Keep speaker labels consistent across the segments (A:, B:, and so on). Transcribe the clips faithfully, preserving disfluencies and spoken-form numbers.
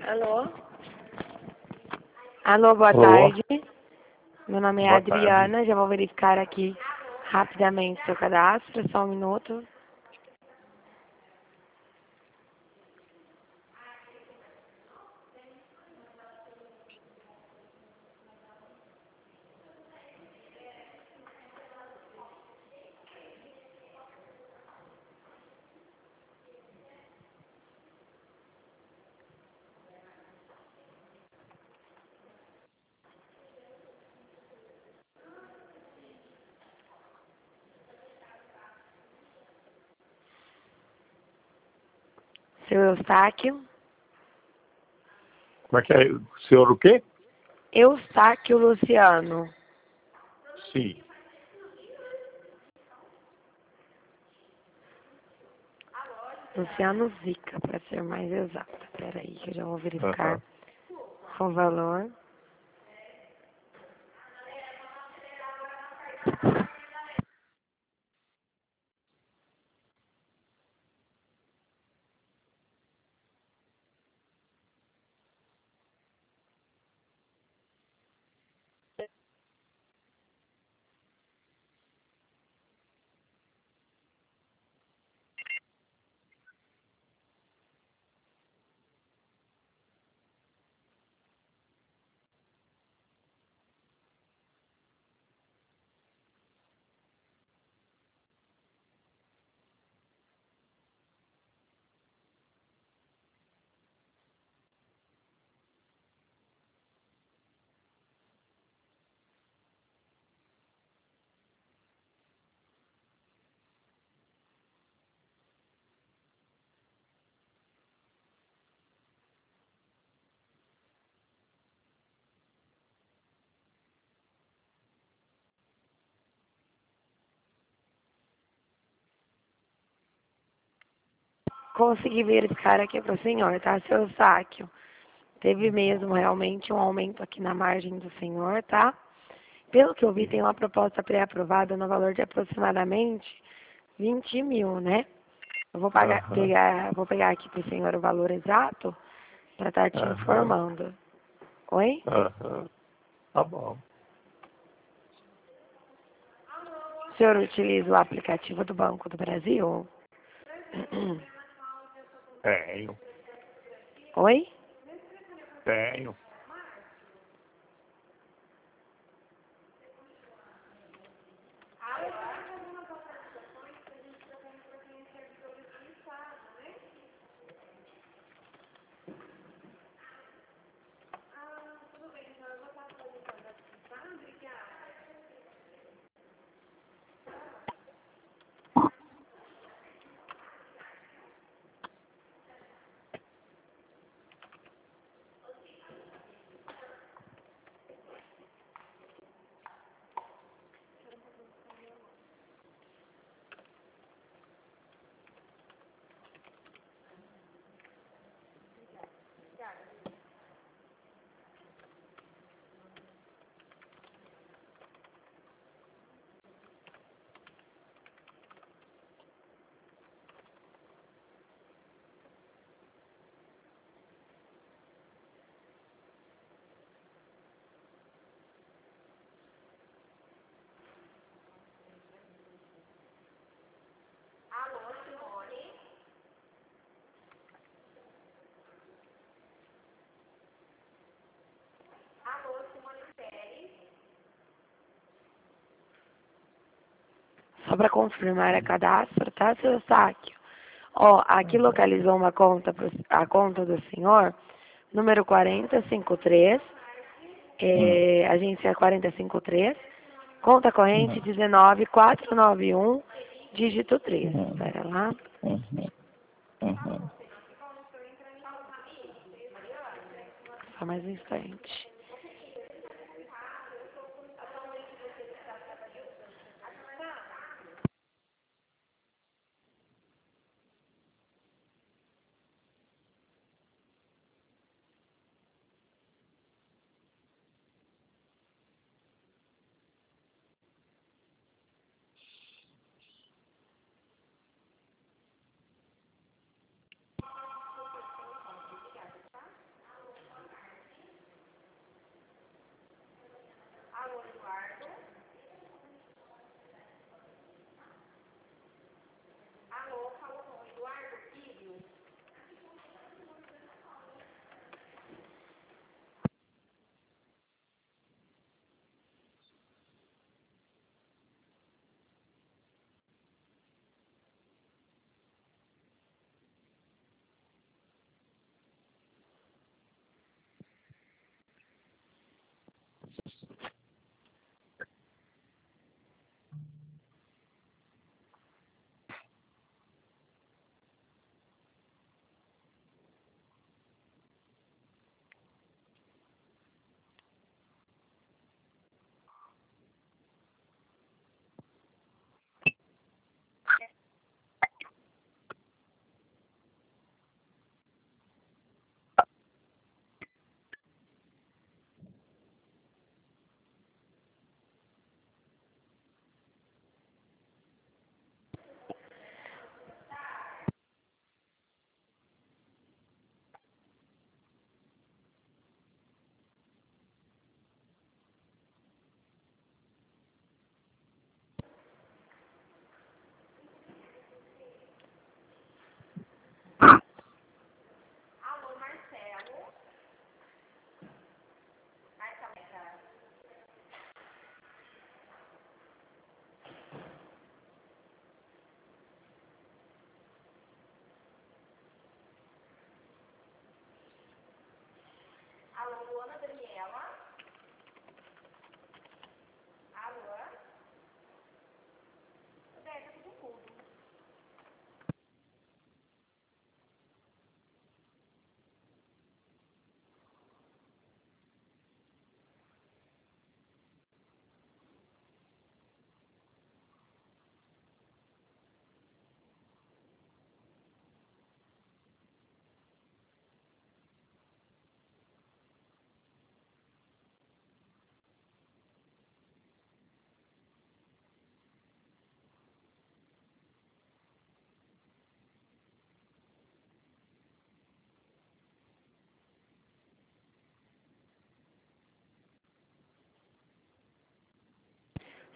A: Alô? Alô, boa
B: Alô?
A: tarde. Meu nome é
B: Boa
A: Adriana,
B: tarde.
A: já vou verificar aqui rapidamente seu cadastro, só um minuto. Seu Eustáquio.
B: Como é que é? O senhor o quê?
A: Eustáquio Luciano.
B: Sim.
A: Luciano Zica, para ser mais exata. Espera aí que eu já vou verificar
B: Aham.
A: o valor. Consegui verificar aqui para o senhor, tá? Seu Eustáquio. Teve mesmo realmente um aumento aqui na margem do senhor, tá? Pelo que eu vi, tem uma proposta pré-aprovada no valor de aproximadamente vinte mil, né? Eu vou pagar,
B: Aham.
A: pegar, vou pegar aqui para o senhor o valor exato para estar te
B: Aham.
A: informando. Oi?
B: Aham. Tá bom.
A: O senhor utiliza o aplicativo do Banco do Brasil?
B: Tenho.
A: Oi?
B: Tenho.
A: Só para confirmar a cadastro, tá, seu Eustáquio? Ó, aqui localizou uma conta, pro- a conta do senhor, número quarenta e cinquenta e três,
B: Hum.
A: é, agência quarenta e cinquenta e três, conta corrente
B: Uhum.
A: dezenove mil quatrocentos e noventa e um, dígito três.
B: Uhum.
A: Espera lá.
B: Uhum. Uhum.
A: Só mais um instante.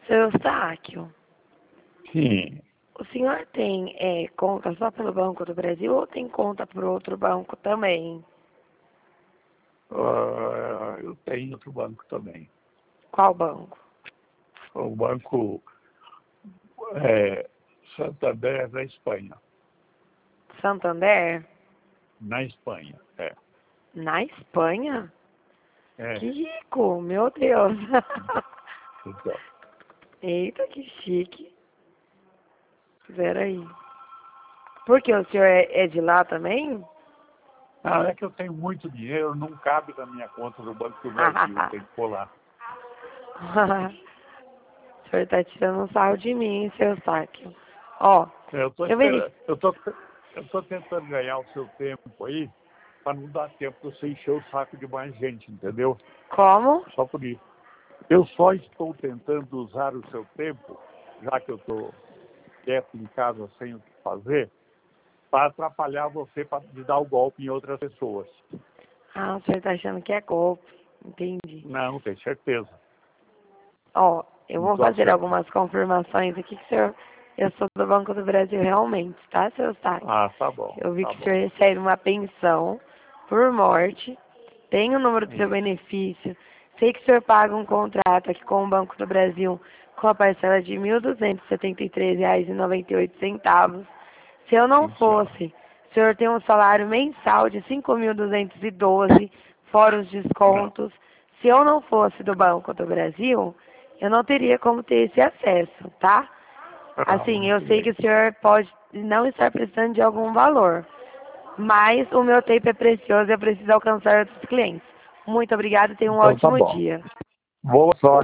A: Seu Eustáquio,
B: Sim.
A: o senhor tem é, conta só pelo Banco do Brasil ou tem conta por outro banco também?
B: Ah, eu tenho outro banco também.
A: Qual banco?
B: O banco é, Santander da Espanha.
A: Santander?
B: Na Espanha, é.
A: Na Espanha?
B: é.
A: Que rico, meu Deus.
B: Então,
A: Eita, que chique. Peraí. Por que o senhor é, é de lá também?
B: ah, é que eu tenho muito dinheiro, não cabe na minha conta do Banco do Brasil, tem que pôr lá.
A: O senhor tá tirando um sarro de mim, seu Eustáquio. Ó,
B: Eu tô,
A: eu verifico.
B: esperando, eu, tô, eu tô tentando ganhar o seu tempo aí, para não dar tempo de você encher o saco de mais gente, entendeu?
A: Como?
B: Só por isso. Eu só estou tentando usar o seu tempo, já que eu estou quieto em casa sem o que fazer, para atrapalhar você para dar o golpe em outras pessoas.
A: Ah, o senhor tá achando que é golpe. Entendi.
B: Não, tem certeza.
A: Ó, eu
B: Não
A: vou
B: tô
A: fazer
B: achando.
A: algumas confirmações aqui que o senhor... Eu sou do Banco do Brasil realmente, tá, seu Eustáquio?
B: Ah, tá bom.
A: Eu vi
B: Tá
A: que o
B: bom.
A: senhor recebe uma pensão por morte, tem o número do seu
B: Isso.
A: benefício, sei que o senhor paga um contrato aqui com o Banco do Brasil com a parcela de mil duzentos e setenta e três reais e noventa e oito centavos. Se eu não
B: Sim, senhora.
A: fosse, o senhor tem um salário mensal de cinco mil duzentos e doze, fora os
B: Não.
A: descontos. Se eu não fosse do Banco do Brasil, eu não teria como ter esse acesso, tá?
B: Ah,
A: Assim, eu
B: muito
A: sei que
B: bem.
A: o senhor pode não estar precisando de algum valor, mas o meu tempo é precioso e eu preciso alcançar outros clientes. Muito obrigada e tenha um
B: Então tá
A: ótimo
B: bom.
A: dia.
B: Boa sorte.